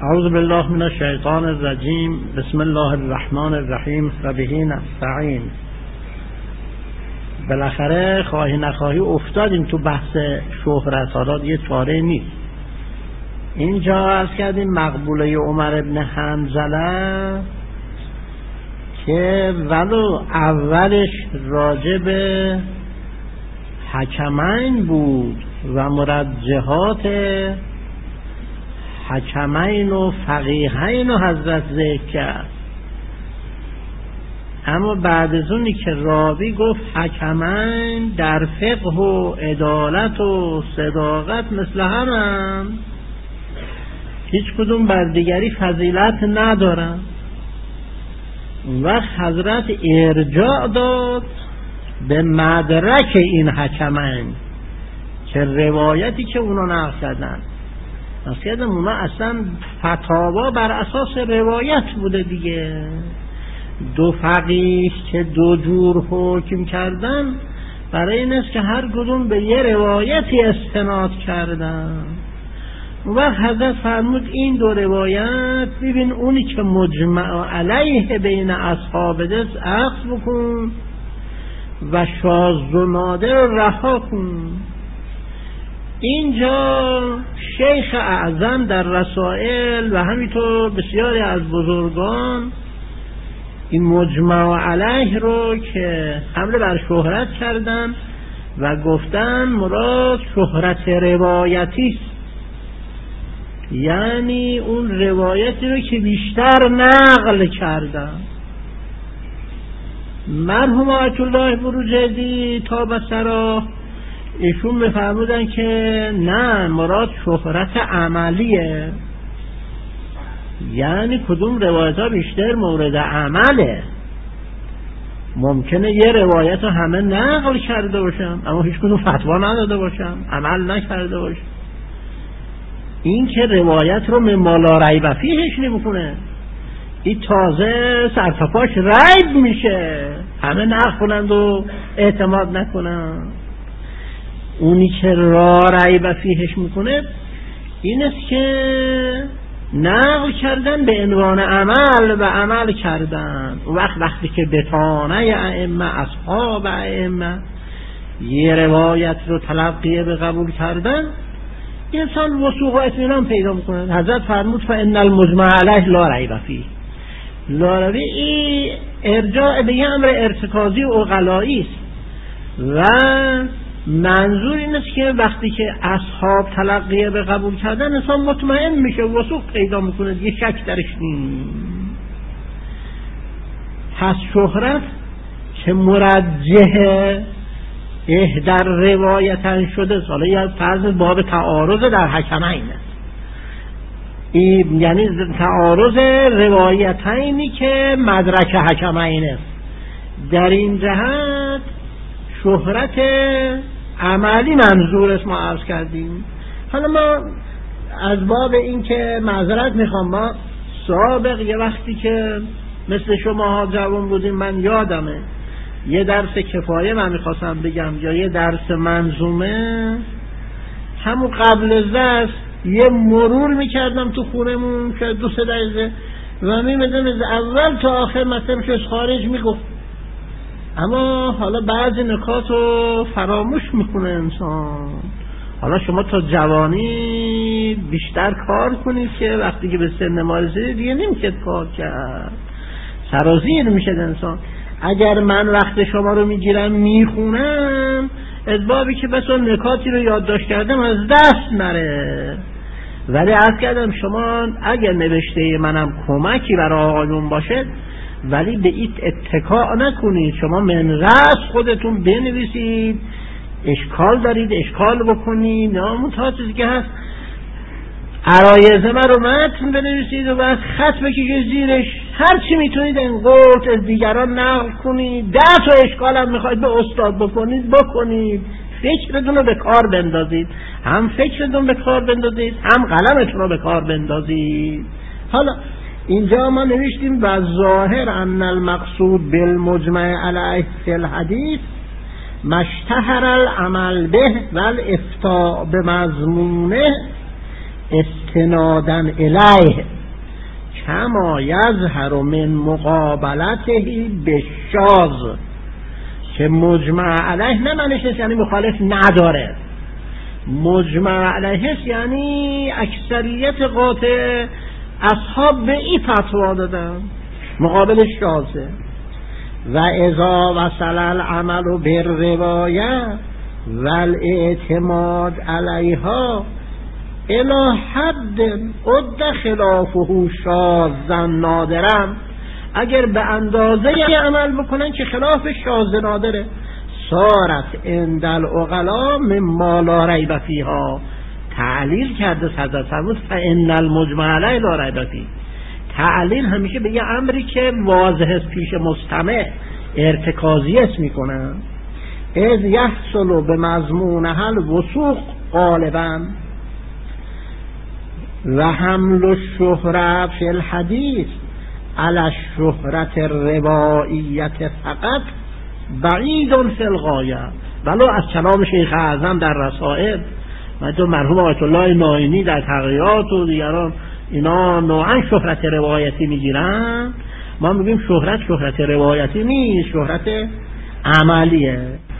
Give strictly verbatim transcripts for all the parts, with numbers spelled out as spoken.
اعوذ بالله من الشیطان الرجیم. بسم الله الرحمن الرحیم و به نستعین. بالاخره خواهی نخواهی افتادیم تو بحث شهرت، حالا دیگه چاره نیست. اینجا عرض کردیم مقبوله عمر ابن حنظله که ولو اولش راجب حکمین بود و مرجحات حکمین و فقیهین و حضرت ذکر کرد، اما بعد از اونی که راوی گفت حکمین در فقه و عدالت و صداقت مثل همن، هیچ کدوم بر دیگری فضیلت ندارن، اون وقت حضرت ارجاع داد به مدرک این حکمین که روایتی که اونا نقل کردن نصیحت اونا اصلا فتاوا بر اساس روایت بوده دیگه. دو فقیه که دو جور حکم کردن برای این است که هر کدوم به یه روایتی استناد کردن. اون وقت حضرت فرمود این دو روایت ببین، اونی که مجمع علیه بین اصحاب دست اخذ بکن و شاذ و نادر رها کن. اینجا شیخ اعظم در رسائل و همینطور بسیاری از بزرگان این مجمع علیه رو که حمله بر شهرت کردن و گفتن مراد شهرت روایتی است، یعنی اون روایتی رو که بیشتر نقل کردن. مرحوم آیت الله بروجردی تا بسرا ایشون می‌فرمودن که نه، مراد شهرت عملیه، یعنی کدوم روایت ها بیشتر مورد عمله. ممکنه یه روایت رو همه نقل کرده باشم اما هیچ کدوم فتوا نداده باشم، عمل نکرده باشم. این که روایت رو مما لا ریب فیهش نمی‌کنه، این تازه سرفپاش ریب میشه، همه نقل کنند و اعتماد نکنند. اونی که را ریب فیهش میکنه این است که نقل کردن به عنوان عمل و عمل کردن. وقت وقتی که بتانه ائمه اصحاب ائمه یه روایت رو تلقیه به قبول کردن، انسان وثوق و اطمینان پیدا میکنه. حضرت فرمود فان المجمع علیه لا ریب فیه. لا ریب این ارجاع به یه امر ارتکازی و عقلایی است و منظور این است که وقتی که اصحاب تلقیه به قبول کردن انسان مطمئن میشه، وثوق پیدا میکنه، دیگه شک درش نیست. پس شهرت که مرجحه اهدر روایتن شده، حالا یا فرض باب تعارض در حکمین، یعنی تعارض روایتینی که مدرک حکمین است. در این جهت شهرت عملی منظور است، ما عرض کردیم. حالا ما از باب این که معذرت میخوام، ما سابق یه وقتی که مثل شما ها جوان بودیم، من یادمه یه درس کفایه من میخواستم بگم یا یه درس منظومه، همون قبل از درس یه مرور میکردم تو خونمون که دو سه دقیقه و میمدم از اول تا آخر مثلا که از خارج میگفت، اما حالا بعضی نکات رو فراموش میکنه انسان. حالا شما تا جوانی بیشتر کار کنید که وقتی که به سن ما رسیدید دیگه نمیشه کار کرد، سرازیر میشه انسان. اگر من وقت شما رو میگیرم میخونم، از بابی که بس اون نکاتی رو یادداشت کردم از دست نره. ولی عرض کردم شما اگر نوشته منم کمکی برای آقایون باشه، ولی به این اتکا نکنید، شما من رأس خودتون بنویسید، اشکال دارید اشکال بکنید، نامون تا چیزی که هست عرایض من رو متن بنویسید و بعد خط بکشید زیرش، هر چی میتونید انقلت از دیگران نقل کنید. ده تا اشکال هم میخواید به استاد بکنید بکنید، فکرتون رو به کار بندازید، هم فکرتون به کار بندازید هم قلمتون رو به کار بندازید. حالا اینجا ما نوشتیم و ظاهر ان المقصود بالمجمع علیه فی الحدیث مشتهر العمل به و الافتاء به مضمونه استنادن الیه. کما یظهر من مقابلته بالشاذ، که مجمع علیه نه معنیش یعنی مخالف نداره، مجمع علیه یعنی اکثریت قاطع اصحاب به این فتوا دادن مقابل شاذه. و اذا وصل العمل بالروایه والاعتماد علیها الی حد عد خلافه شاذا نادرا، اگر به اندازه عمل بکنن که خلاف شاذ نادره، صارت عند العقلاء مما لا ریب فیها. تعلیل کرده حضرت فرمود فان المجمع علیه لا ریب فیه. تعلیل همیشه به یه امری که واضح است پیش مستمع ارتکازی است میکنن. اذ یحصل به مضمون حل وثوق غالبا و حمل الشهرة فی الحدیث علی الشهرة الروائیت فقط بعید فی الغایه. ولو از کلام شیخ اعظم در رسائل و دو مرحوم آیت الله نائینی در تقریات و دیگران اینا نوعا شهرت روایتی میگیرن، ما میگیم شهرت شهرت روایتی نیست، شهرت عملیه.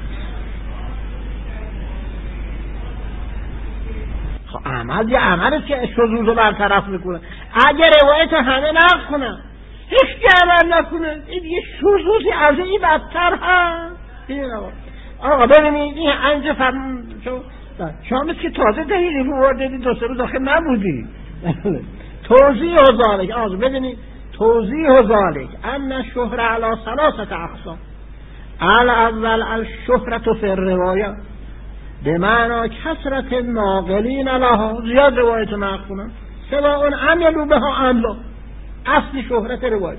خب عمل یه عمل که شذوذ رو برطرف میکنه. اگه روایت همه نقل کنن هیچ که عمل نکنه این یه شذوذی از این بدتر هست. آقا ببینید این انجا فرمون شما مثل که تازه دلیلی بود دیدی دو سه روز آخه نبودی. توضیح و ذالک، آقا ببینید توضیح و ذالک ان الشهرة علی ثلاثة اقسام. الاول الشهرة فی الروایه به معنی کثرت ناقلین لها، زیاد روایت نقل کنن سواء عملوا بها ام لا، اصل شهرت روایت.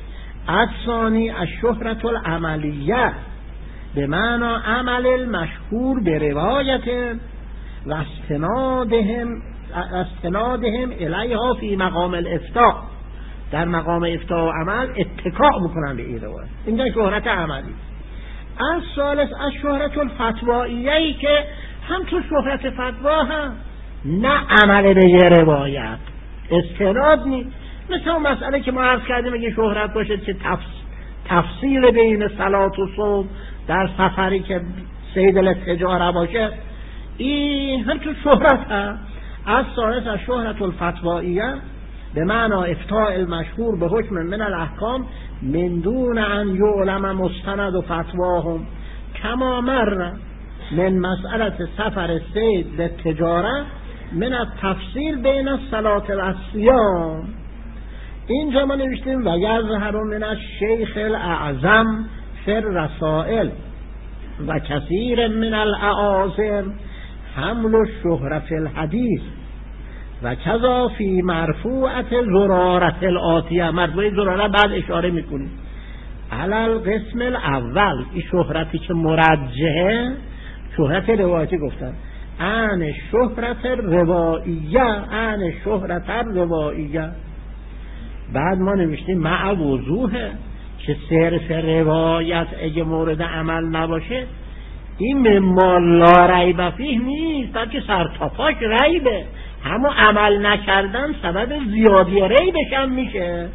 الثانی الشهرة العملیه به معنی عمل المشهور به روایت و استنادهم استنادهم الیها فی مقام الافتاء، در مقام افتاء و عمل اتکاء بکنن به این روایت، این شهرت عملی. از ثالث از شهرت الفتواییه‌ای که هم تو شهرت فتوا هم نه عمل به یه روایت استناد نیست. مثل اون مسئله که ما عرض کردیم اگه شهرت باشه که تفس... تفصیل بین صلات و صوم در سفری که سید التجاره باشه، این هم تو شهرت هم. از ثالث از شهرت الفتواییه به معنی افتاء المشهور به حکم من الاحکام من دون ان یعلم مستند و فتواهم کما مر من مسئله سفر سید للتجاره من التفصیل بین الصلاة و الصیام. اینجا ما نوشتیم و یظهر من الشیخ الاعظم فی الرسائل و کثیر من الاعاظم حمل الشهرة فی الحدیث و کذا فی مرفوعت زرارت الاتیه. مرفوع زراره بعد اشاره میکنیم علل قسم الاول، این شهرتی که مرجحه شهرت روایتی گفتن عن شهرت رواییه عن شهرت رواییه. بعد ما نوشتیم مع وضوحه که صرف روایت اگه مورد عمل نباشه این مما لا ریب فیه نیست، بلکه سرتاپاش ریبه، همون عمل نکردن سبب زیادی ریبش هم میشه.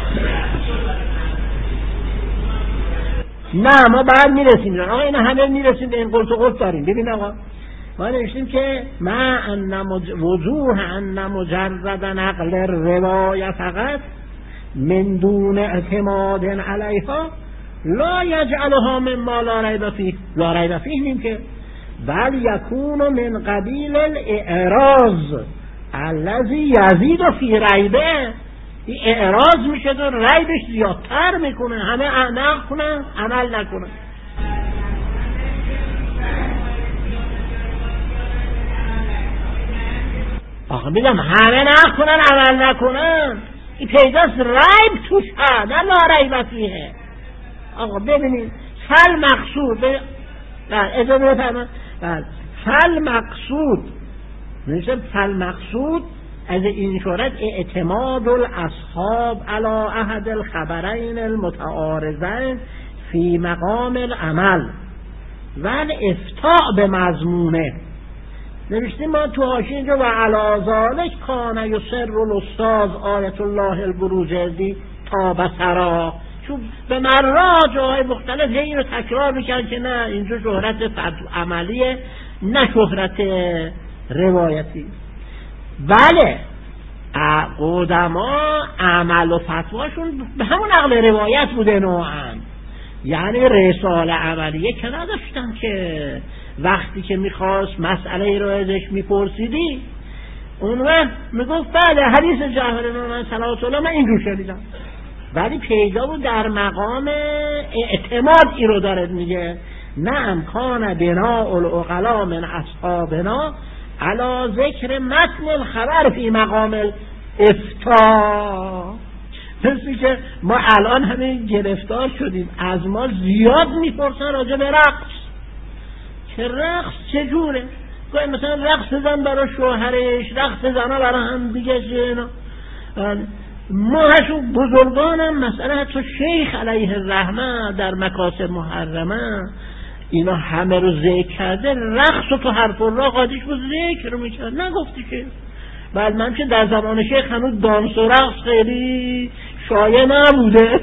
نه ما بعد میرسیم آقا، این همه میرسیم به این قلت و قلت داریم. ببین آقا ما نوشتیم که ما ان وضوح ان مجرد نقل روایه فقط من دون اعتماد علیها لا یجعلها مما لا ریب فیه، لا ریب فیه نیم که بل یکون من قبیل الاعراض الذی یزید فی ریبه. این اعراض میشه و ریبش زیادتر میکنه، همه نقل کنن عمل نکنن. آقا میگم همه نقل کنن عمل نکنن، این پیداست ریب توش هست نه لا ریب فیه. آقا ببینید فل مقصود بله اجازه بفرمایید بله فل مقصود میشه فل مقصود از این شهرت اعتماد الاصحاب علی احد الخبرین المتعارضین فی مقام العمل و الافتاء به مضمونه. نوشتیم ما تو حاشیه اینجا و علی ذالک کان یسر الاستاذ آیت الله البروجردی تا بصرا، چون به مرا جاهای مختلف این رو تکرار میکرد که نه اینجا شهرت عملیه نه شهرت روایتی. بله قدما عمل و فتواشون به همون نقل روایت بوده نوعا، یعنی رساله عملیه که نداشتن که وقتی که میخواست مسئله رو ازش میپرسیدی اون وقت میگفت بله حدیث جابر بن من صلوات الله من اینجور شنیدم، ولی پیدا بود در مقام اعتماد ای رو دارد میگه نه امکان بنا العقلا من اصحابنا علی ذکر متن الخبر فی مقام الافتاء. مثل که ما الان همین گرفتار شدیم، از ما زیاد میپرسن راجع به رقص که رقص چجوره، گویا مثلا رقص زن برای شوهرش، رقص زنها برای هم دیگه اینا. ما هشو بزرگانم مثلا حتی شیخ علیه الرحمه در مکاسب محرمه اینا همه رو ذکر کرده، رقص و تو حرف الله قادش بود ذکر رو میکرد، نگفتی که بعد من که در زمان شیخ هنوز دانس و رقص خیلی شایع نبوده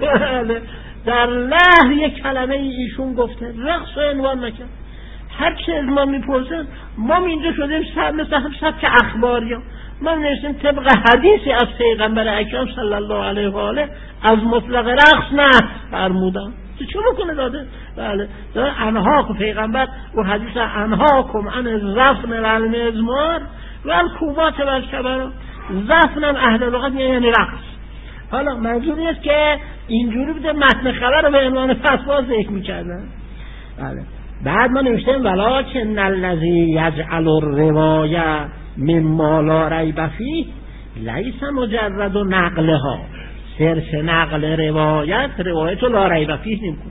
در لحظه یک کلمه ایشون گفته رقص رو عنوان نکرد. هر چه از ما میپرسن ما اینجا شدیم سب مثل هم سبک اخباری ها، ما نوشتیم طبق حدیثی از پیغمبر اکرم صلی الله علیه و آله از مطلق رقص نه فرمودن، تو چه بکنه داده؟ بله داره انها که پیغمبر و حدیث انها کم عن زفن والمزمار والکوبات والکبر، زفن هم اهل لغت یعنی رقص. حالا منظور نیست که اینجوری بوده متن خبر رو به عنوان فتوا ذکر میکردن. بله بعد ما نوشتیم ولکن الذی یجعل الروایه مما لا ریب فیه لیس مجرد نقلها، صرف نقل روایت روایت لا ریب فیه نمیکنه،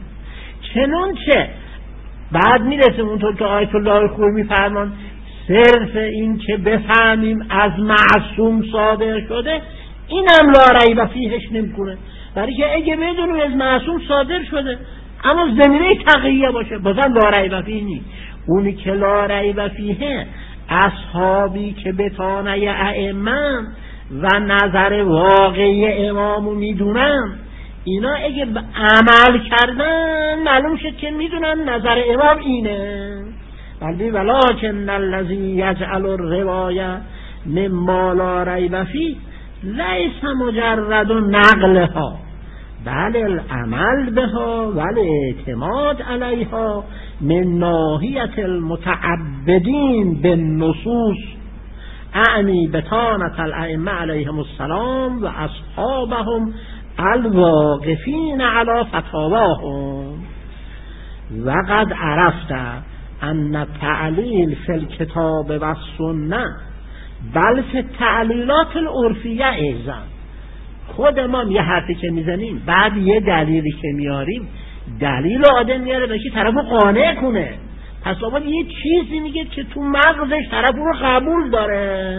چنانچه بعد میرسیم اونطور که آیت الله خوی میفرمان صرف این که بفهمیم از معصوم صادر شده اینم لا ریب فیهش نمیکنه، برای که اگه بدونیم از معصوم صادر شده اما زمینه تقیه باشه بازم لا ریب فیه نیست. اونی که لا ریب فیه اصحابی که بتانه ائمه و نظر واقعی امامو میدونن، اینا اگه عمل کردن معلوم شد که میدونن نظر امام اینه. بلکه ولکن الذی یجعل الروایه مما لا ریب فیه لیس مجرد نقلها بل العمل بها والاعتماد علیها من ناحیت المتعبدین بالنصوص، اعنی بطانة الائمه علیهم السلام و اصحابهم الواقفین علی فتاواهم. وقد عرفت ان التعلیل فی الکتاب و السنه بل فی التعلیلات العرفیه ایضا. خود ما یه حرفی که میزنیم بعد یه دلیلی که میاریم دلیل آدم میاره به که طرفو قانع کنه، پس باید یه چیزی میگه که تو مغزش طرف رو قبول داره.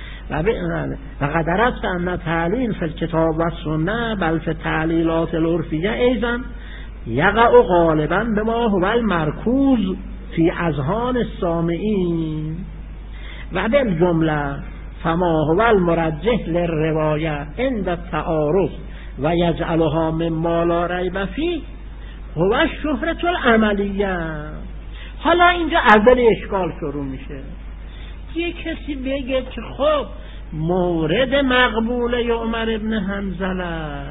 و قد عرفت ان تعلیل فی الکتاب و السنه بل فی التعلیلات العرفیه ایضا یقع غالبا بما هو المرکوز فی اذهان السامعین و بالجمله فما هو المرجح للروایه عند التعارض و یجعلها مما لا ریب فیه هو الشهرة العملیه. حالا اینجا اول اشکال شروع میشه، یه کسی بگه که خب مورد مقبوله عمر ابن حنظله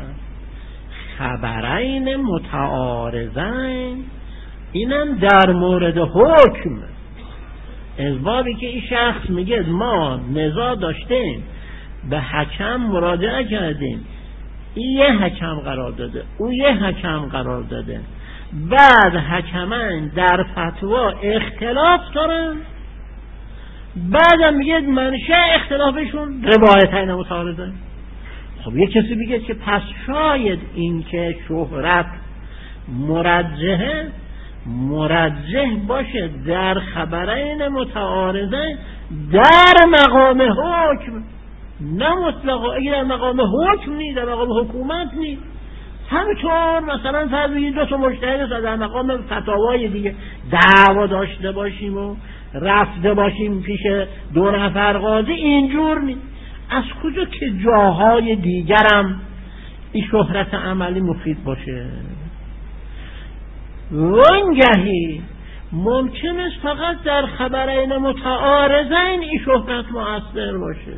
خبرین متعارضین، اینم در مورد حکم از بابی که این شخص میگه ما نزاع داشتیم به حکم مراجعه کردیم، این یه حکم قرار داده او یه حکم قرار داده، بعد حکمان در فتوا اختلاف دارن، بعدم میگه منشأ اختلافشون روایتین متعارضین. خب یه کسی بگه که پس شاید این که شهرت مرجحه مرجح باشه در خبرین متعارضین در مقام حکم، نه مطلقا اگه در مقام حکم نی در مقام حکومت نی. همینطور مثلا فرض دو تا مجتهد در مقام فتاوای دیگه دعوا داشته باشیم و رفته باشیم پیش دو نفر قاضی، اینجور نیست. از کجا که جاهای دیگرم این شهرت عملی مفید باشه؟ وانگهی ممکن است فقط در خبرین متعارضین این شهرت مؤثر باشه.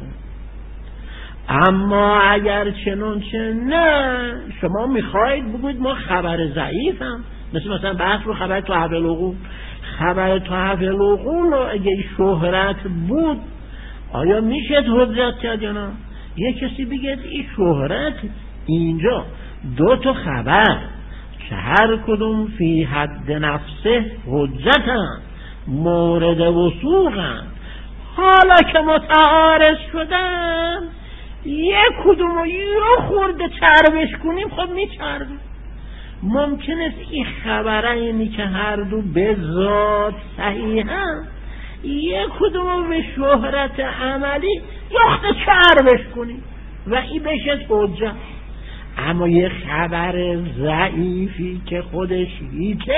اما اگر چنانچه نه، شما میخواید بگوید ما خبر ضعیف هم، مثل مثلا بحث رو خبر تحویل العقول، خبر تحویل العقول اگه این شهرت بود آیا میشه حجت کرد یا نه؟ یه کسی بگه این شهرت اینجا دو تا خبر که هر کدوم فی حد نفسه حجتن، مورد وثوقن، حالا که متعارض شدن یک کدوم رو یه خورده چربش کنیم خب میچربیم. ممکن است این خبرینی که هر دو به ذات صحیحن یک کدوم رو به شهرت عملی یخت چربش کنیم و این بشه حجت. اما یه خبر ضعیفی که خودش هیچه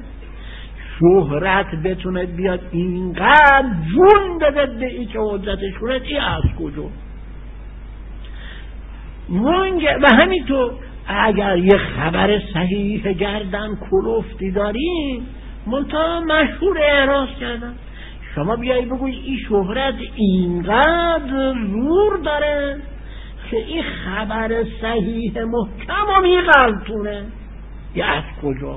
شهرت بتونه بیاد اینقدر جون بده به ای که حجتش کنه، ای از کجا؟ و همینطور اگر یه خبر صحیح گردن کلفتی داریم منتها مشهور اعراض کردن، شما بیایی بگوی این شهرت اینقدر زور داره که این خبر صحیح محکم و میغلطونه، یا از کجا؟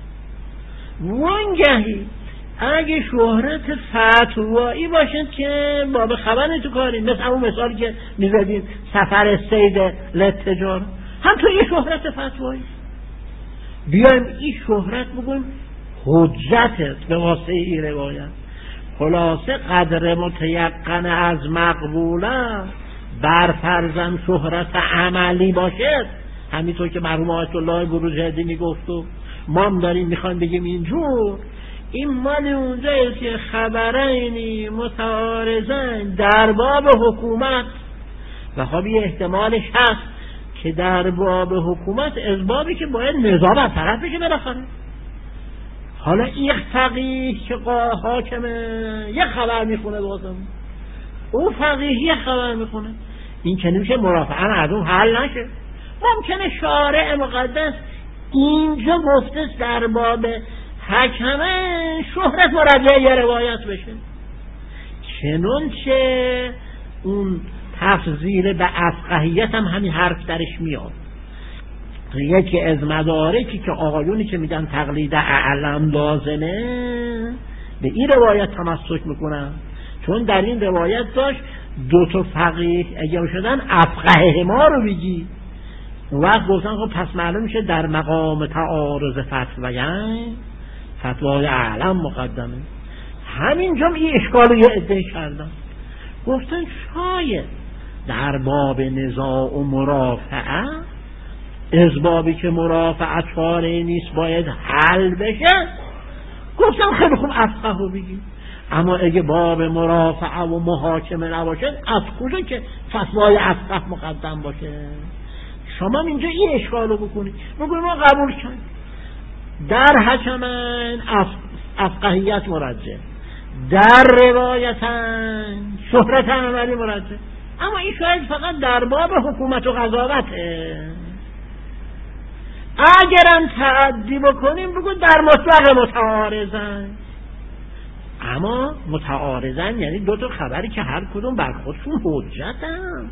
وانگهی اگه شهرت فتوایی باشد که باب خبر تو کاری، مثل اون مثالی که میزدیم سفر سید لتجار، هم تو یه شهرت فتوایی بیایم این شهرت بگویم حجت به واسطه این روایت. خلاصه قدر متیقن از مقبوله بر فرضاً شهرت عملی باشد، همینطور که مرحوم آیت الله بروجردی میگفت و ما هم داریم میخوایم بگیم اینجور، این مال اونجایی که خبرینی متعارضین در باب حکومت، و خب یه احتمالش هست که در باب حکومت از بابی که باید نظام از طرف بشه بالاخره. حالا این فقیه که حاکمه یه خبر میخونه بازم، اون فقیه یه خبر میخونه، این که نمیشه مرافعه مردم حل نشه. ممکنه شارع مقدس اینجا گفته در باب حکمه شهرت مرجع یه روایت بشه، چنانچه اون تفضیل به افقهیت هم همین حرف درش میاد. یکی از مدارکی که آقایونی که میگن تقلید اعلم لازمه به این روایت تمسک میکنن، چون در این روایت داشت دو تا فقیه اگه شدن افقه ما رو بگی، اون وقت گفتن خب پس معلوم میشه در مقام تعارض فتویین فتوای اعلم مقدمه. همینجا این اشکال یه عده کردن، گفتن شاید در باب نزاع و مرافعه از بابی که مرافعت چاره نیست باید حل بشه، گفتم خیلی خوب افقه رو بگیم. اما اگه باب مرافعه و محاکمه نباشه از کجا که فتوای افقه مقدم باشه؟ شما اینجا این اشکال رو بکنید، بگوید ما قبول کنیم در حکمن افقهیت مرجع، در روایتن شهرت عملی مرجع، اما این شاید فقط در باب حکومت و قضاوته. اگرم تعدی بکنیم بگو در مطلق متعارضن، اما متعارضن یعنی دو تا خبری که هر کدوم بر خودشون حجتن.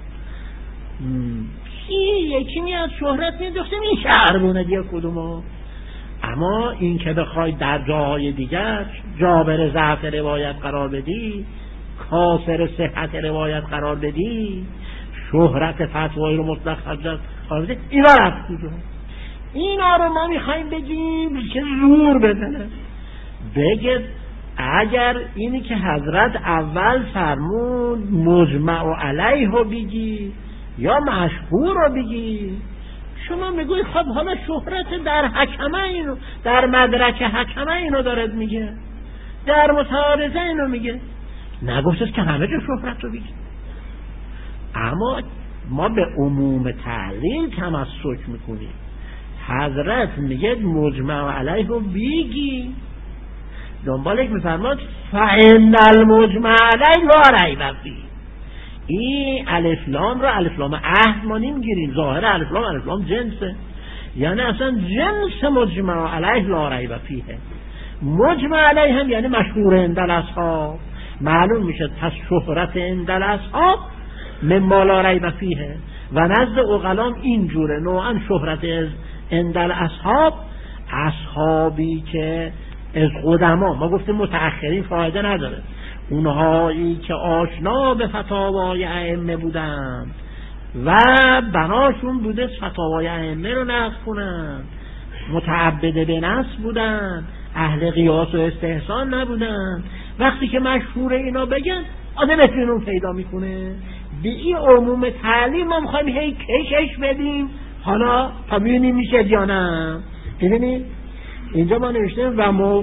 یکی میاد شهرت میاد دختم این شهربونه دیگه کدومو، اما این که بخوای در جاهای دیگر جابر ضعف روایت قرار بدی، کافر صحت روایت قرار بدی، شهرت فتوایی رو مطلق حجت قرار بدی، اینا رفت کجا؟ اینا رو ما میخوایم بگیم که زور بزنه، بگه اگر اینی که حضرت اول فرمود مجمع علیه رو بگی یا مشهور رو بگی، شما میگوی خب حالا شهرت در حکمه اینو در مدرک حکمه اینو دارد میگه، در متعارضه اینو میگه، نگفتست که همه جا شهرت رو بگی. اما ما به عموم تعلیل تمسک میکنیم، حضرت میگه مجمع علیه رو بگی، دنبالش میفرماد فإن المجمع علیه لا ریب فیه. این الف لام رو الف لام عهد ما نمیگیریم، ظاهر الف لام الف لام جنسه، یعنی اصلا جنس مجمع علیه لا ریب فیه. مجمع علیه هم یعنی مشهور عند الاصحاب، معلوم میشه پس شهرت عند الاصحاب مما لا ریب فیه و نزد عقلام اینجوره. نوعا شهرت عند الاصحاب، اصحابی که از قدما، ما گفتیم متأخرین فایده نداره، اونهایی که آشنا به فتاوای ائمه بودن و بناشون بوده فتاوای ائمه رو نقل کنن، متعبد به نص بودن، اهل قیاس و استحسان نبودن. وقتی که مشهور اینا بگن آدم اطمینان پیدا میکنه. به این عموم تعلیم ما میخوایم هی کشش بدیم حالا تا ببینیم میشه یا نه. ببینید اینجا ما نوشتیم و مو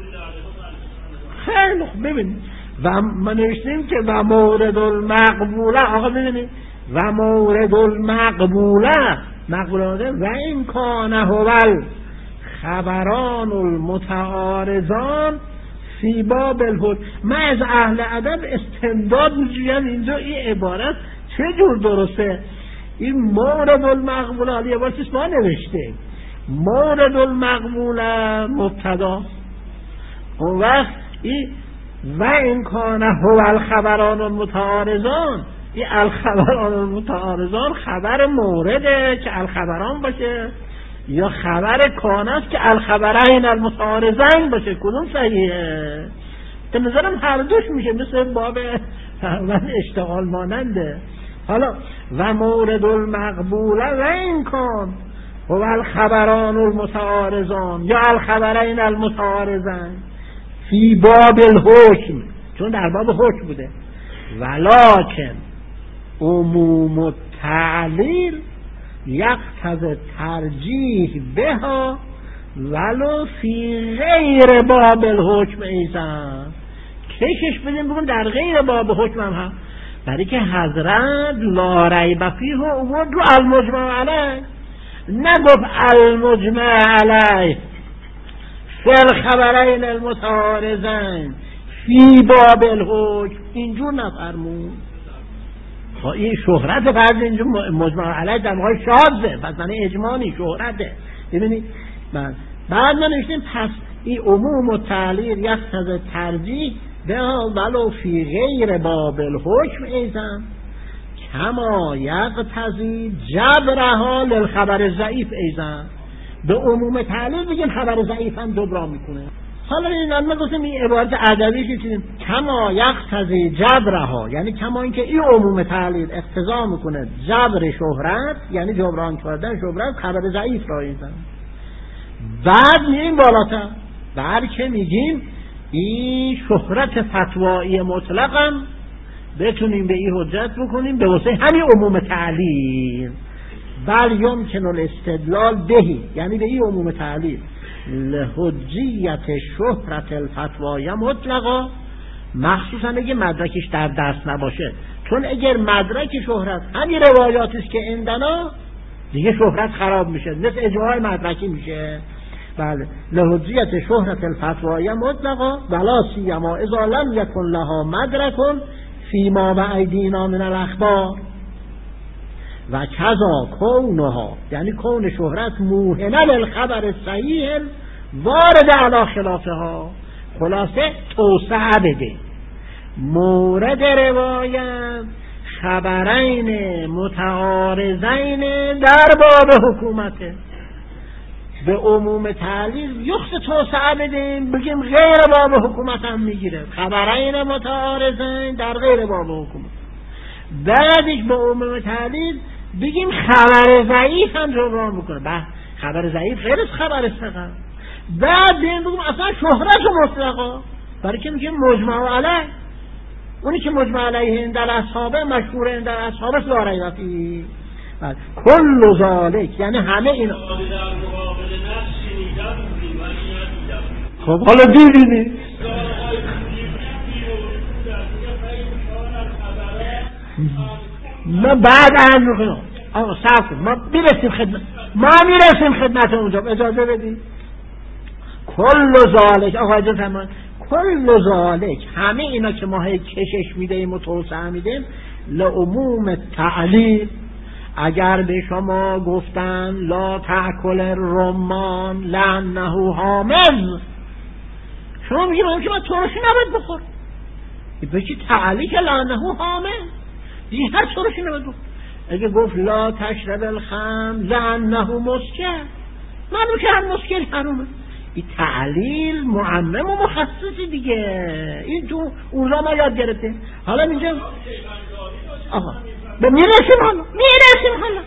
خیلی خوب ببینید و ما نوشتیم که و مورد المقبوله. آقا ببینید و مورد المقبوله، مقبوله و این کانه هول خبران المتعارضان فی باب الحج. من از اهل ادب استمداد میجویم اینجا این عبارت چه جور درسته. این مورد المقبوله حالی عبارتش ما نوشته مورد المقبوله مبتدا، اون وقت این و این کانه هو الخبران المتعارضان، این الخبران المتعارضان خبر مورده که الخبران باشه یا خبر کانه است که الخبرین المتعارضین باشه؟ کدوم صحیحه؟ به نظرم هر دوش میشه، مثل باب من اشتغال ماننده. حالا و مورد المقبوله و این کان هو الخبران المتعارضان یا الخبرین المتعارضین فی باب الحکم، چون در باب حکم بوده. ولکن عموم التعلیل یقتضی ترجیح بها ولو فی غیر باب الحکم ایضا. کشش بدیم بگم در غیر باب حکم هم هم، برای که حضرت لا ریب فیه اومد رو المجمع علیه، نگفت المجمع علیه فی الخبرین المتعارضین فی باب الحکم، اینجور نفرمون. این شهرت فرض اینجور مجمع علیه در موقع شاذه، پس من اجمالی شهرته. ببینید بعد ما نوشتیم پس این عموم و تعلیل یقتضی ترجیح به ولو فی غیر باب الحکم ایضا کما یقتضی جبرها للخبر ضعیف ایضا. به عموم تعلیل بگیم خبر ضعیف هم جبران میکنه. حالا این ما گفتیم این عبارت ادبی که چیزیم کما یقتضی جبرها، یعنی کما اینکه این عموم تعلیل اقتضا میکنه جبر شهرت، یعنی جبران کردن شهرت خبر ضعیف را ایضا. بعد میگیم بالاتر، بعد که میگیم این شهرت فتوایی مطلقا بتونیم به این حجت بکنیم به واسه همین عموم تعلیل. بل یمکن الاستدلال بهی، یعنی به این عموم تعلیل لحجیت شهرت الفتوایی مطلقا، مخصوصا اگه مدرکش در دست نباشه. چون اگر مدرک شهرت همین روایاتی است که عندنا، دیگه شهرت خراب میشه، مثل اجماع مدرکی میشه. بله لحجیت شهرت الفتوایی مطلقا ولا سیما اذا لم یکن لها مدرک فیما بایدینا من الاخبار و کذا کونها، یعنی کون شهرت موهنه للخبر صحیح وارد علی خلافها. خلاصه توسعه بده مورد روایت خبرین متعارضین در باب حکومته. به عموم تعلیل یخص توسعه بدیم بگیم غیر باب حکومت هم میگیره، خبرین متعارضین در غیر باب حکومت. بعدش به عموم تعلیل بگیم خبر ضعیف هم جبران میکنه. بعد خبر ضعیف غیر از خبر ثقه. بعد بگیم اصلا شهرت مطلقا، برای که میگیم مجمع علیه، اونی که مجمع علیه در اصحابه مشهور در اصحابه لا ریب فیه. کل ذالک یعنی همه اینا. خب حالا دیدید ما بعد عرض میکنم آقا صبر کن، ما میرسیم خدمت ما میرسیم خدمت اونجا، اجازه بدید. کل ذالک آقا اجازه فرمایید کل ذالک همه اینا که ما هی کشش میدیم و توسعه میدیم لعموم تعلیل. اگر به شما گفتن لا تأکل الرمان لأنه حامض، شما میگید من که من ترشی نباید بخور، به چی تعلیل که لأنه حامض دیگه هر ترشی نباید بخور. اگه گفت لا تشرب الخمر لأنه مسکر، معلوم که هر مسکر حرومه. این تعلیل معمم و مخصصی دیگه، این تو اون ما یاد گرفتیم. حالا اینجا آها به میرسیم حالا میرسیم حالا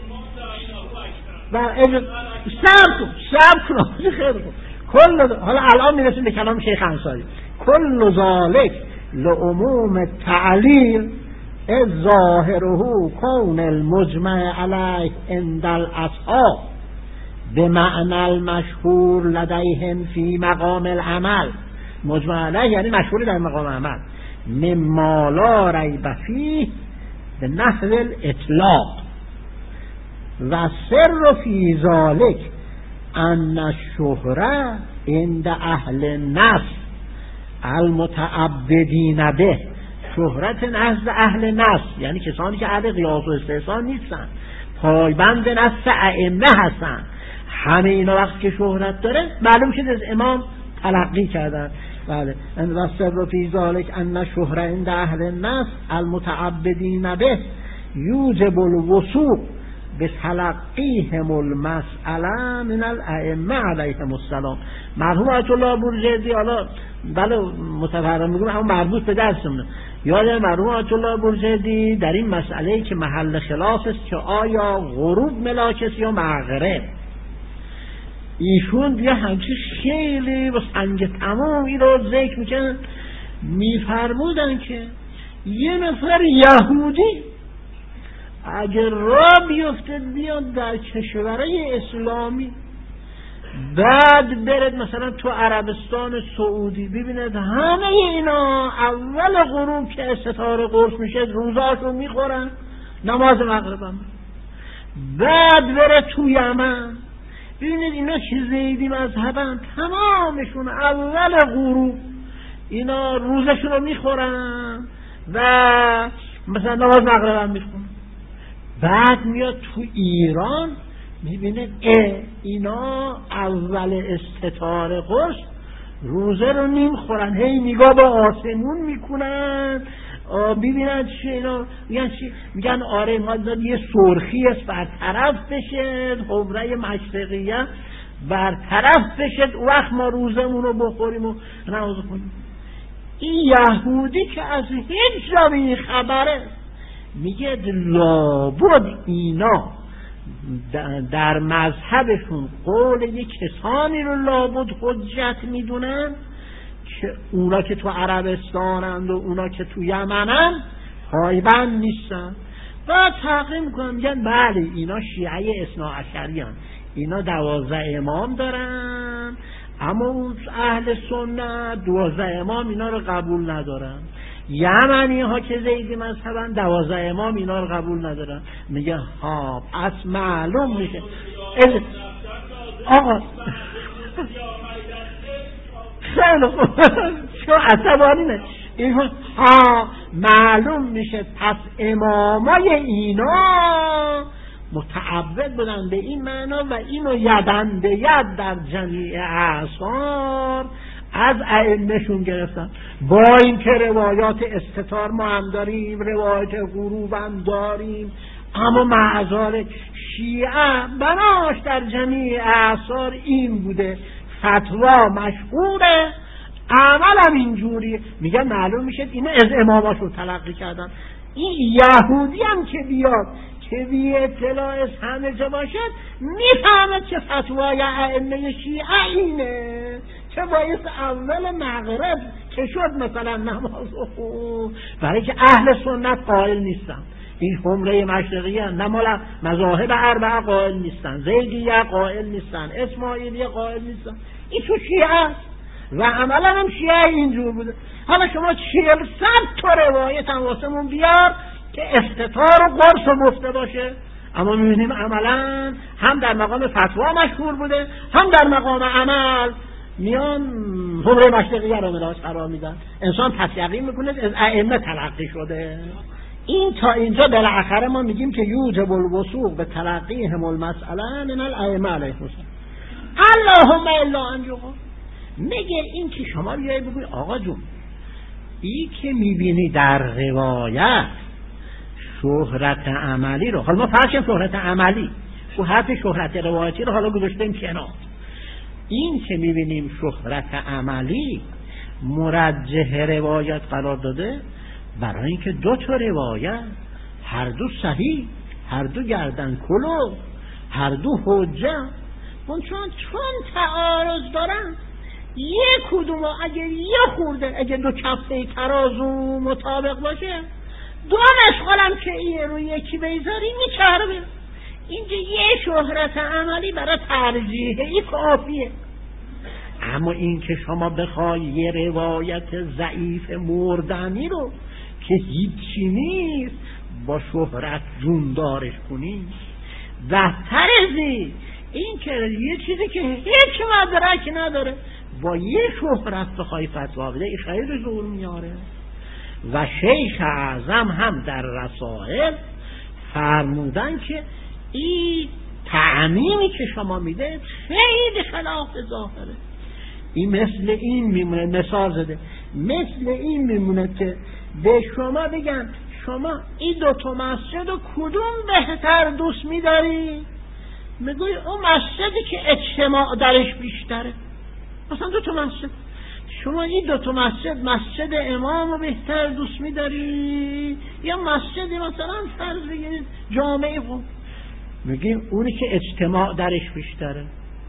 و سب کن سب کن خیلی کن کل حالا الان میرسیم به کلام شیخ انصاری. کل ذالک لعموم تعلیل از ظاهره کون المجمع علیه عند الاصحاب به معنی المشهور لدیهم فی مقام العمل. مجمع علیه یعنی مشهوری در مقام عمل. مما لا ریب فیه به نحو الاطلاق و سر فی ذالک ان الشهره عند اهل النص المتعبدین به. شهرت نزد اهل نص یعنی کسانی که اهل قیاس و استحسان نیستن، پایبند نص ائمه هستن، همه اینا وقتی که شهرت داره معلوم شد از امام تلقی کردن. بله و سر فی ذالک ان الشهره عند اهل النص المتعبدین به یوجب الوثوق بتلقیهم المسأله من الائمه علیهم السلام. مرحوم آیت الله بورجردی، حالا بله متفرم میگم اما مربوط به درسمونه، یاد مرحوم آیت الله بورجردی در این مسئله که محل خلاف است که آیا غروب ملاک است یا مغرب، ایشون دیگه همچی خیلی با سنگ تمامی رو ذکر میکنن. میفرمودن که یه نفر یهودی اگر را بیفته بیاد در کشورهای اسلامی، بعد برد مثلا تو عربستان سعودی ببیند همه اینا اول غروب که ستاره قرص میشه روزاشو میخورن، نماز مغرب هم، بعد بره تو یمن ببینید اینا چه زیدی مذهبن، تمامشون اول غروب اینا روزشون رو میخورن و مثلا نماز مغرب هم میخورن. بعد میاد تو ایران میبینه اه اینا اول استطار قرص روزه رو نمیخورن، هی نگاه به آسمون میکنن ببینن چه اینا میگن چی؟ میگن آره ما داد یه سرخی است برطرف بشه، حمره مشرقیه برطرف بشه، وقت ما روزمون رو بخوریم و نماز کنیم. این یهودی که از هیچ جا خبره میگه لابد اینا در مذهبشون قول یک کسانی رو لابد حجت میدونن که اونا که تو عربستانند و اونا که تو یمنن پایبند نیستن و تحقیق میکنن، میگن بله اینا شیعه اثنا عشری هن، اینا دوازده امام دارن، اما اون اهل سنت دوازده امام اینا رو قبول ندارن. یمنی ها که زیدی مذهبن دوازده امام اینا رو قبول ندارن. میگه ها از معلوم میشه آقا خیلی خوب چون عصبانی نه این ها معلوم میشه پس امامای اینا متعبد بودن به این معنا و اینو یدن به ید در جمیع اعصار از ائمه‌شون گرفتن. با این که روایات استتار ما هم داریم، روایات غروب هم داریم، اما معذار شیعه بناش در جمیع اعصار این بوده، فتوا مشهوره، عمل هم اینجوری. میگن معلوم میشه اینا از اماماشون تلقی کردن. این یهودی هم که بیاد که بی اطلاع از همه جا باشد میفهمد که فتوای ائمه شیعه اینه که باید اول مغرب که شد مثلا نماز خون، برای که اهل سنت قائل نیستن، این حمره مشرقی هم نمالا مذاهب اربعه قائل نیستن، زیدیه قائل نیستن، اسماعیلیه قائل نیستن، این تو شیعه و عملا هم شیعه اینجور بوده. حالا شما چهل صد تا روایت هم واسمون بیار که استطار و قرص و گفته باشه، اما میبینیم عملا هم در مقام فتوا مشهور بوده، هم در مقام عمل میان حمره مشرقی رو ملاش قرار میدن. انسان پس یقین میکنه از ائمه تلقی شده. این تا اینجا بالاخره ما میگیم که یوجب الوثوق به تلقیهم المسئله من الائمه علیهم السلام. اللهم الا ان یقال، میگه این که شما بیایی بگوی آقا جون این که میبینی در روایت شهرت عملی رو، حالا ما فرض شهرت عملی و حرف شهرت روایتی رو حالا گذاشتیم کنار، این که میبینیم شهرت عملی مرجح روایت قرار داده برای اینکه دو تا روایت هر دو صحیح، هر دو گردن کلو، هر دو حجه، اون چون چون تعارض دارن یک کدوم اگه یه خورده اگه دو کفه ترازو مطابق باشه دو مشغلم که ایه رو یکی بیزاری میچربه. اینجا یه شهرت عملی برای ترجیحه ای کافیه. اما این که شما بخوای یه روایت ضعیف مردنی رو که هیچی نیست با شهرت جوندارش کنی بهتر ازی این که یه چیزی که هیچ مدرک نداره با یه شهرت بخوای فتوا بده این خیلی زور میاره. و شیخ اعظم هم در رسائل فرمودن که این تعمیمی که شما میده خیلی خلاف ظاهره. این مثل این میمونه، مثال زده مثل این میمونه که به شما بگن شما این دوتا مسجد و کدوم بهتر دوست میداری؟ میگوی اون مسجدی که اجتماع درش بیشتره. مثلا دوتا مسجد، شما این دوتا مسجد مسجد امام رو بهتر دوست میداری یا مسجدی مثلا فرض بگیرید جامعه خون؟ میگیم اونی که اجتماع درش بیشتره.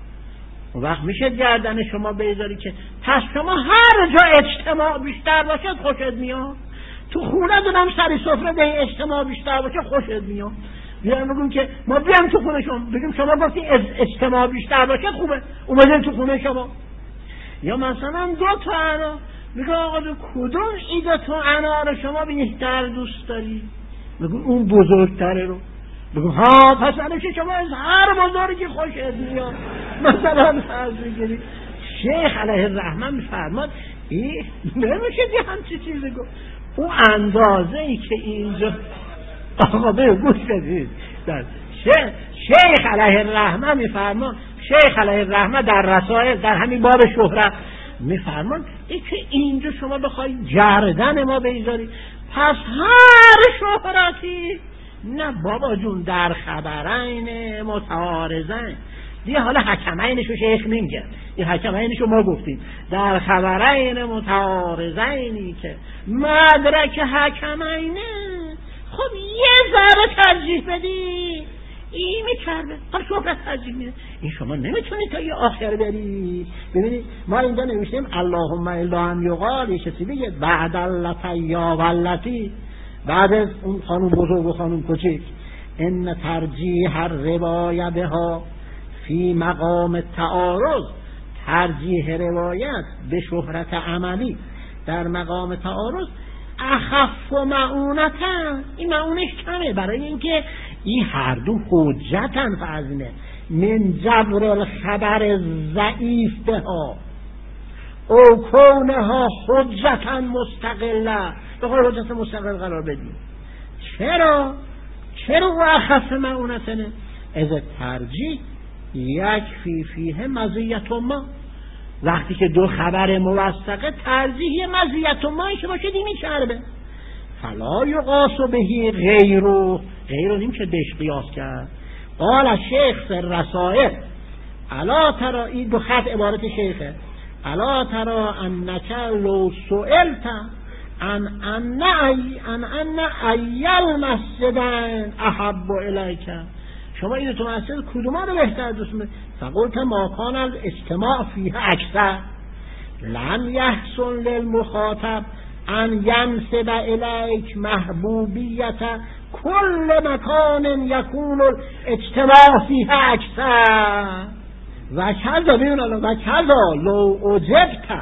اون وقت میشه گردن شما بیزاری که پس شما هر جا اجتماع بیشتر باشه خوشت میاد، تو خونه دونم سری سفره ده اجتماع بیشتر باشه خوشت میاد. بیان بگیم که ما بیام تو خونه شما، بگیم شما گفتی اجتماع بیشتر باشه خوبه اومدیم تو خونه شما. یا مثلا دو تا انا، میگه آقا دو کدوم ای دو تا انا رو شما بهتر دوست داری؟ میگه اون بزرگتره رو. بگم ها پس الان شما از هر بزرگی خوشت میاد. مثلا فرض بگیرید شیخ علیه الرحمه میفرماد این نمیشه که همچی چیزی گفت. اون اندازه ای که اینجا آقا به گوش بدید شیخ, شیخ علیه الرحمه میفرماد، شیخ علیه الرحمه در رسائل در همین باب شهرت میفرماد این که اینجا شما بخوای گردن ما بیزاری پس هر شهرتی نه بابا جون در خبرین متعارضین دیگه. حالا حکمینشو شیخ نمیگه، این حکمینشو ما گفتیم در خبرین متعارضینی که مدرک حکمینه خب یه ذره ترجیح بدی این میچربه خب شهرت ترجیح میده. این شما نمیتونی تا یه آخر بری. ببینید ما اینجا نوشتیم اللهم الا ان یقال، یه کسی بگه بعد اللتیا واللتی، بعد از اون خانوم بزرگ و خانوم کوچک، ان ترجیح الروایه بها فی مقام تعارض، ترجیح روایت به شهرت عملی در مقام تعارض اخف و معونتن، این معونش کمه برای اینکه این هر دو حجتن فازنه من جبر الخبر ضعیف بها او کونها حجتا مستقله، بخواه حجت مستقل قرار بدیم. چرا؟ چرا و اخف معونتنه؟ از ترجیح یک فی فیه مزیت ما، وقتی که دو خبر موثقه ترجیح مزیت ما که باشه دیمی چربه فلا یقاس بهی غیرو، غیرو نیم که بهش قیاس کرد. قال شیخ فی الرسائل الا ترا، این دو خط عبارت شیخه، الا ترا انک لو سئلت ان ان ان ان ایل مسجدن احب الیک، شما این تو مسجد کدوم رو بهتر دوست می‌داری؟ فقلت ما کان الاجتماع فیه اکثر لم یحسن للمخاطب ان ینسب الیک محبوبیت کل مکان یکون الاجتماع فیه اکثر و کذا بیون الله و کذا لو اجبت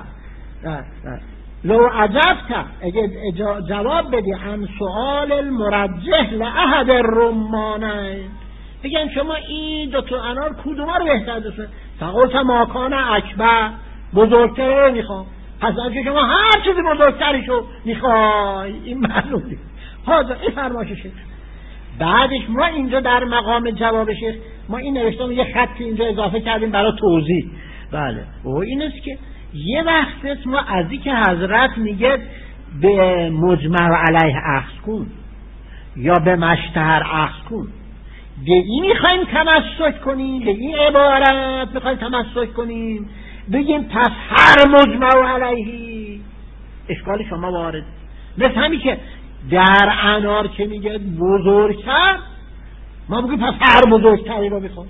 لو عجبت اگه جواب بدی عن سؤال المرجح لأحد الرمانین، بگن شما این دو تا انار کدوم رو بهتر دوست دارید؟ فقلت ما کان اکبر، بزرگتر میخوام. پس اگه شما هر چیزی بزرگتریشو میخوای این معلومه حاضر این فرمایش شیخ. بعدش ما اینجا در مقام جواب شیخ ما این نوشتم یه خطی اینجا اضافه کردیم برای توضیح. بله و این است که یه وقت ما از این که حضرت میگه به مجمع علیه اخذ کن یا به مشتهر اخذ کن، به این میخوایم تمسک کنیم، به این عبارت میخوایم تمسک کنیم بگیم پس هر مجمع علیه اشکال شما وارد. مثل همین که در انار که میگه بزرگتر ما بگیم پس هر بزرگتری رو میخوام.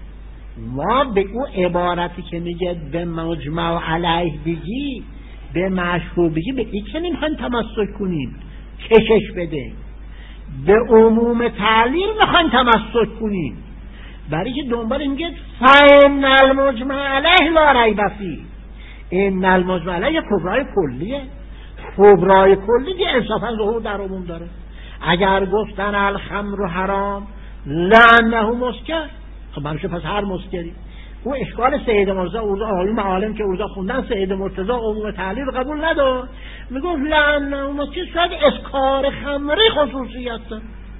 ما به اون عبارتی که میگه به مجمع علیه بگی به مشروع بگی به این که نمیخوایم تمسک کنیم کشش بده، به عموم تعلیل میخوایم تمسک کنیم برای که دنبال اینگه فان المجمع علیه لا ریب فیه. این المجمع علیه کبرای کلیه، کبرای کلی که انصافا ظهور در عموم داره. اگر گفتن الخمر حرام لانه مسکر خب برشه پس هر مسکری. او اشکال سید مرتضی اوضاع آیون معالم که اوضاع خوندن سید مرتضی عموم تعلیل قبول ندار، میگفت لانه مسکر شاید اسکار خمری خصوصیت داره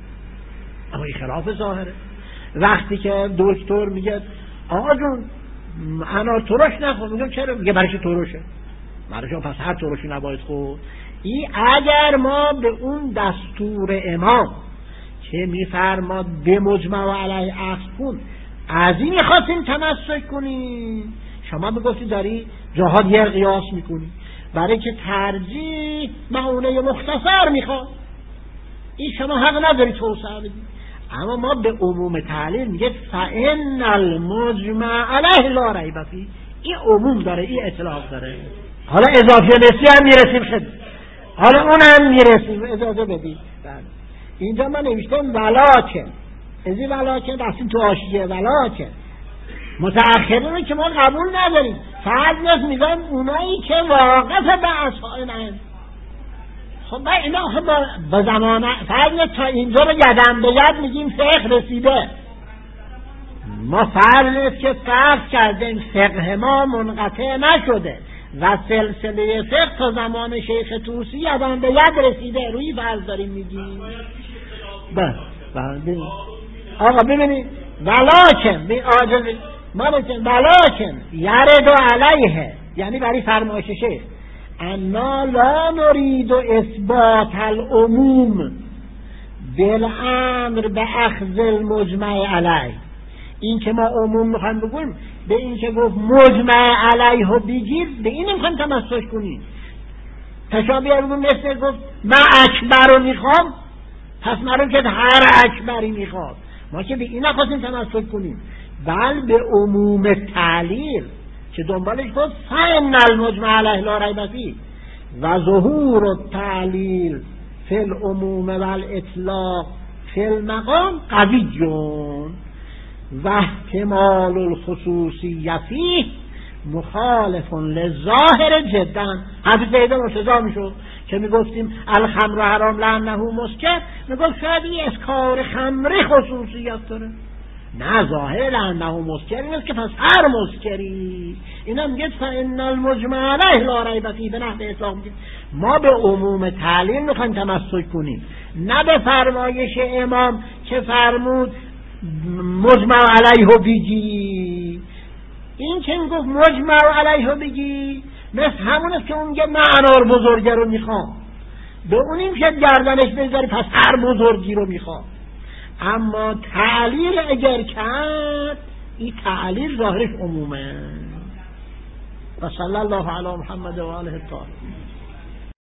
اما این خلاف ظاهره. وقتی که دکتر میگه آقا جون انار ترش نخور، میگم چرا؟ میگه برایش ترشه، برایش پس هر ترشی نباید خورد. این اگر ما به اون دستور امام که میفرماد به مجمع علیه اخذ کن از این میخواستیم تمسک کنیم، شما میگفتی داری جهاد یه قیاس میکنی برای که ترجیح معونه مختصر میخواد، این شما حق نداری توسعه بدی. اما ما به عموم تعلیل میگه فان المجمع علیه لا ریب فیه، این عموم داره این اطلاق داره. حالا اضافه نسی هم میرسیم خد حالا اون هم میرسیم اجازه بدید. اینجا من نوشتم ولاکن از این ولاکن رسیم تو حاشیه ولاکن متأخرینه که ما قبول نداریم فرض نست میگم اونایی که واقف به اصحائن. خب با اینا خب با زمان فرض تا اینجا رو یدن به ید میگیم فقه رسیده. ما فرض است که فرض کردیم فقه ما منقطع نشده و سلسله فقه تا زمان شیخ طوسی یدن به ید رسیده، روی فرض داریم میگیم. بله آقا ببینید ولاکن بی آجل ما بکنیم ولاکن یرد علیه یعنی برای فرمایش شیخ انا لا نريد اثبات العموم بالامر به اخذ المجمع علیه. این که ما عموم میخوایم بگویم به این که گفت مجمع علیه رو بگیر به این نمیخوایم تمسک کنیم. تشابه بگویم مثل گفت من اکبر رو میخوام پس معلوم که هر اکبری میخواد، ما که به این نخواستیم تمسک کنیم بل به عموم تعلیل که دنبالش گفت فان المجمع علیه لا ریب فیه و ظهور التعلیل فی العموم و الاطلاق فی المقام قوی جون و احتمال الخصوصیه فیه مخالف للظاهر جدا. حدیث سید مرتضی میشد که میگفتیم الخمر حرام لانه مسکر، میگفت شاید این اسکار خمری خصوصیت داره، نه ظاهر لانه مسکر این است که پس هر مسکری. اینا میگه فان المجمع علیه لا ریب فیه به نحو اطلاق. ما به عموم تعلیل میخوایم تمسک کنیم نه به فرمایش امام که فرمود مجمع علیه بگی. این که میگفت مجمع علیه بگی مثل همون است که اون میگه من انار بزرگه رو میخوام، به اونیم که گردنش بذاری پس هر بزرگی رو میخوام. اما تعلیل اگر کرد این تعلیل ظاهرش عمومه. و صلی الله علی محمد و آله الطاهرین.